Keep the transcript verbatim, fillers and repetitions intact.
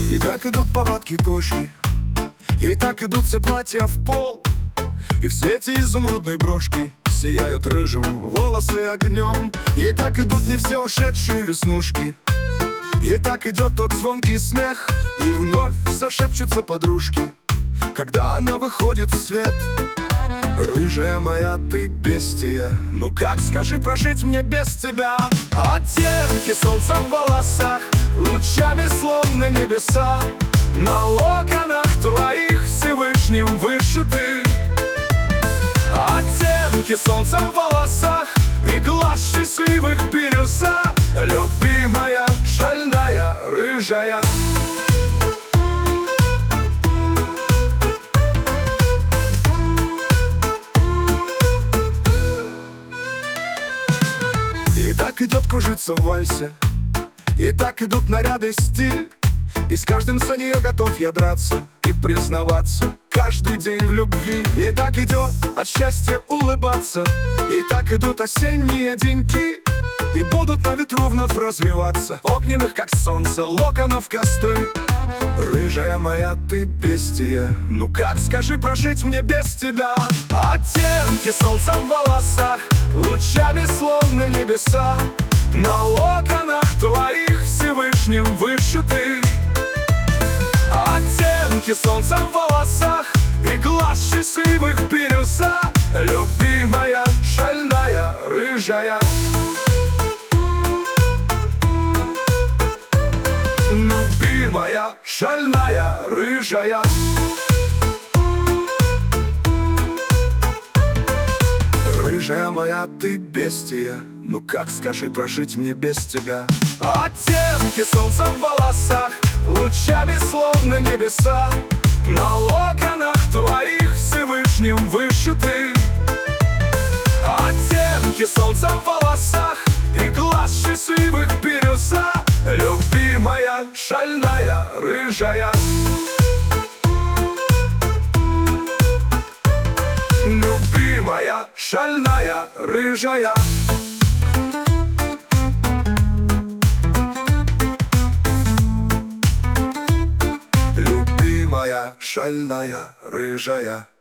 И так идут повадки кошки, и так идут все платья в пол, и все эти изумрудные брошки сияют рыжим волосы огнем. И так идут не все ушедшие веснушки, и так идет тот звонкий смех, и вновь зашепчутся подружки, когда она выходит в свет. Рыжая моя ты бестия, ну как, скажи, прожить мне без тебя? Оттенки солнца в волосах, лучами словно небеса, на локонах твоих Всевышним вышиты. Оттенки солнца в волосах и глаз счастливых бирюза, любимая, шальная, рыжая. И так идет кружиться в вальсе, и так идут наряды стиль, и с каждым за нее готов я драться и признаваться каждый день в любви. И так идет от счастья улыбаться, и так идут осенние деньки, и будут на ветру вновь развиваться огненных, как солнце, локонов костры. Рыжая моя ты бестия, ну как, скажи, прожить мне без тебя? Оттенки солнца в волосах, лучами словно небеса, на локонах твоих Всевышним вышиты. Оттенки солнца в волосах и глаз счастливых бирюза, любимая, шальная, рыжая. Любимая, шальная, рыжая. Рыжая моя ты бестия, ну как, скажи, прожить мне без тебя? Оттенки солнца в волосах, лучами словно небеса, на локонах твоих Всевышним вышиты. Оттенки солнца в волосах и глаз счастливых бирюза, любимая, шальная, рыжая. Любимая, шальная, рыжая. Любимая, шальная, рыжая.